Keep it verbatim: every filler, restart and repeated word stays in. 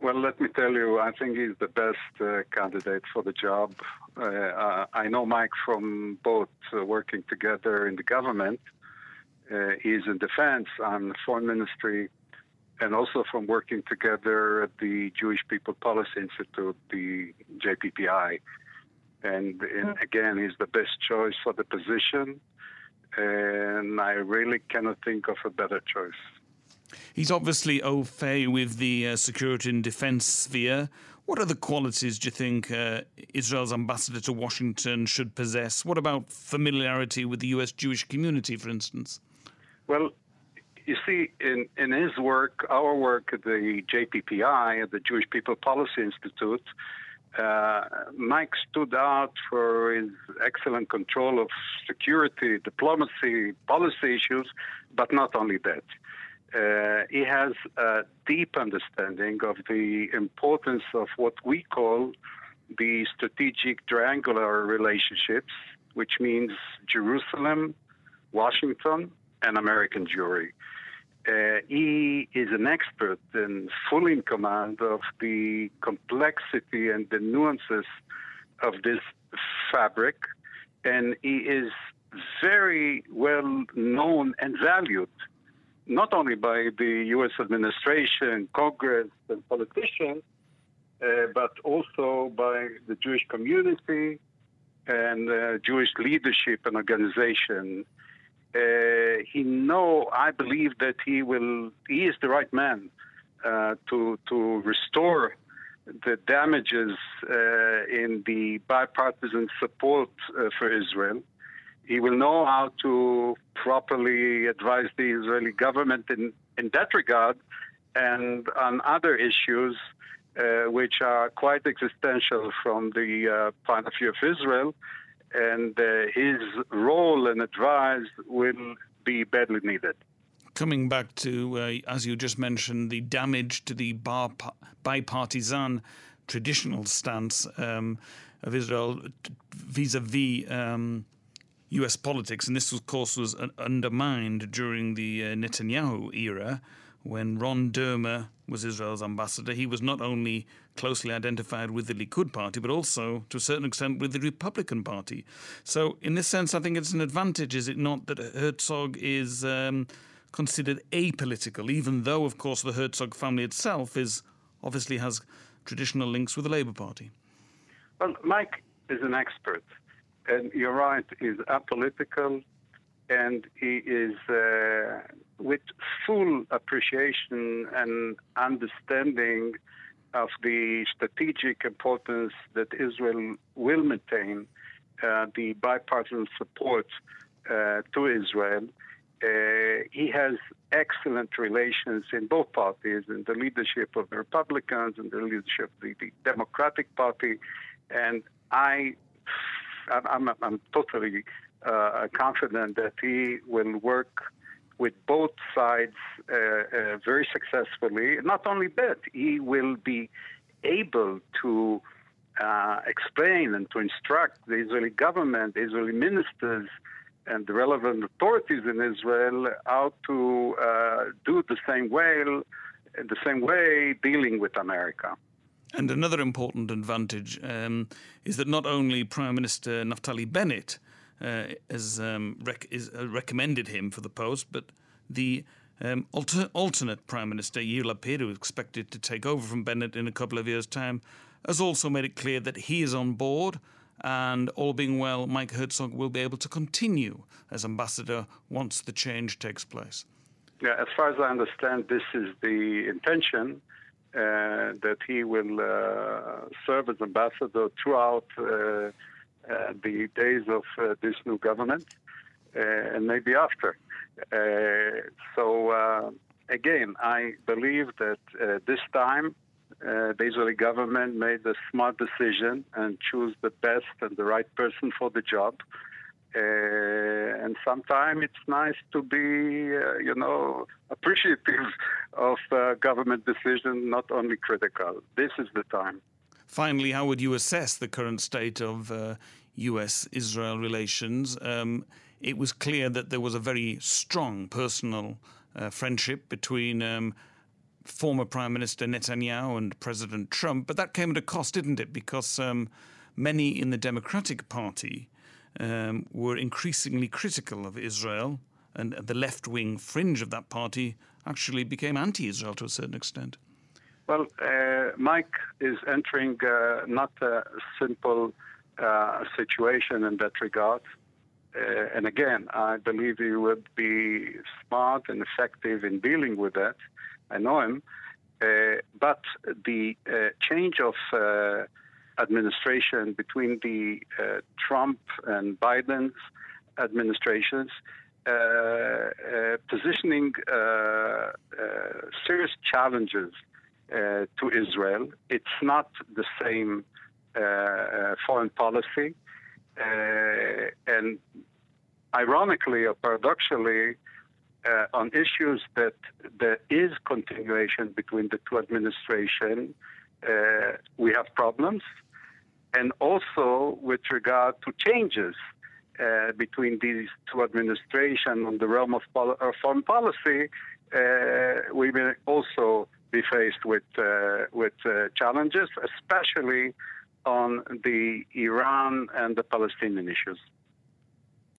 Well, let me tell you, I think he's the best uh, candidate for the job. Uh, uh, I know Mike from both uh, working together in the government. Uh, he's in defense, I'm in the foreign ministry, and also from working together at the Jewish People Policy Institute, the J P P I. And, and again, he's the best choice for the position, and I really cannot think of a better choice. He's obviously au fait with the uh, security and defense sphere. What other qualities do you think uh, Israel's ambassador to Washington should possess? What about familiarity with the U S Jewish community, for instance? Well, you see, in, in his work, our work at the J P P I, at the Jewish People Policy Institute, uh, Mike stood out for his excellent control of security, diplomacy, policy issues, but not only that. Uh, he has a deep understanding of the importance of what we call the strategic triangular relationships, which means Jerusalem, Washington, and American Jewry. Uh, he is an expert and fully in command of the complexity and the nuances of this fabric, and he is very well known and valued, not only by the U S administration, Congress, and politicians, uh, but also by the Jewish community and uh, Jewish leadership and organization. Uh, he know, I believe that he will, he is the right man uh, to to restore the damages uh, in the bipartisan support uh, for Israel. He will know how to properly advise the Israeli government in, in that regard and on other issues uh, which are quite existential from the uh, point of view of Israel. And uh, his role and advice will be badly needed. Coming back to, uh, as you just mentioned, the damage to the bar- bipartisan traditional stance um, of Israel vis-a-vis um, U S politics, and this, of course, was undermined during the uh, Netanyahu era when Ron Dermer was Israel's ambassador. He was not only closely identified with the Likud party, but also, to a certain extent, with the Republican Party. So, in this sense, I think it's an advantage, is it not, that Herzog is um, considered apolitical, even though, of course, the Herzog family itself is obviously has traditional links with the Labour Party? Well, Mike is an expert, and you're right, he's apolitical, and he is uh, with full appreciation and understanding of the strategic importance that Israel will maintain, uh, the bipartisan support uh, to Israel. Uh, he has excellent relations in both parties, in the leadership of the Republicans and the leadership of the, the Democratic Party, and I, I'm, I'm, I'm totally uh, confident that he will work with both sides uh, uh, very successfully. Not only that, he will be able to uh, explain and to instruct the Israeli government, the Israeli ministers, and the relevant authorities in Israel how to uh, do the same way, the same way dealing with America. And another important advantage um, is that not only Prime Minister Naftali Bennett uh, has um, rec- is, uh, recommended him for the post, but the um, alter- alternate Prime Minister, Yair Lapid, who is expected to take over from Bennett in a couple of years' time, has also made it clear that he is on board, and all being well, Mike Herzog will be able to continue as ambassador once the change takes place. Yeah, as far as I understand, this is the intention, uh, that he will uh, serve as ambassador throughout uh, uh, the days of uh, this new government, uh, and maybe after. Uh, so, uh, again, I believe that uh, this time uh, the Israeli government made a smart decision and chose the best and the right person for the job. Uh, and sometimes it's nice to be, uh, you know, appreciative of uh, government decisions, not only critical. This is the time. Finally, how would you assess the current state of uh, U S Israel relations? Um, it was clear that there was a very strong personal uh, friendship between um, former Prime Minister Netanyahu and President Trump. But that came at a cost, didn't it? Because um, many in the Democratic Party um, were increasingly critical of Israel, and the left-wing fringe of that party actually became anti-Israel to a certain extent. Well, uh, Mike is entering uh, not a simple uh, situation in that regard. Uh, and again, I believe he would be smart and effective in dealing with that. I know him. Uh, but the uh, change of uh, administration between the uh, Trump and Biden's administrations, uh, uh, positioning uh, uh, serious challenges uh, to Israel. It's not the same uh, foreign policy. Uh, and ironically or paradoxically, uh, on issues that there is continuation between the two administrations, uh, we have problems. And also with regard to changes uh, between these two administrations on the realm of pol- or foreign policy, uh, we may also be faced with, uh, with uh, challenges, especially on the Iran and the Palestinian issues.